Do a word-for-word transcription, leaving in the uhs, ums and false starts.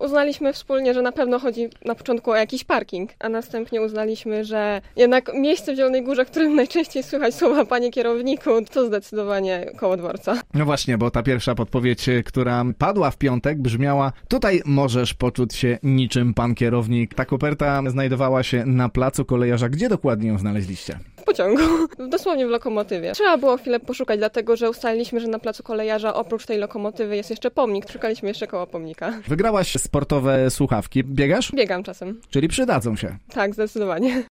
Uznaliśmy wspólnie, że na pewno chodzi na początku o jakiś parking, a następnie uznaliśmy, że jednak miejsce w Zielonej Górze, w którym najczęściej słychać słowa panie kierowniku, to zdecydowanie koło dworca. No właśnie, bo ta pierwsza podpowiedź, która padła w piątek, brzmiała: tutaj możesz poczuć się niczym pan kierownik. Ta koperta znajdowała się na placu Kolejarza. Gdzie dokładnie ją znaleźliście? W pociągu, dosłownie w lokomotywie. Trzeba było chwilę poszukać, dlatego że ustaliliśmy, że na placu Kolejarza oprócz tej lokomotywy jest jeszcze pomnik. Szukaliśmy jeszcze koło pomnika. Wygrałaś sportowe słuchawki. Biegasz? Biegam czasem. Czyli przydadzą się. Tak, zdecydowanie.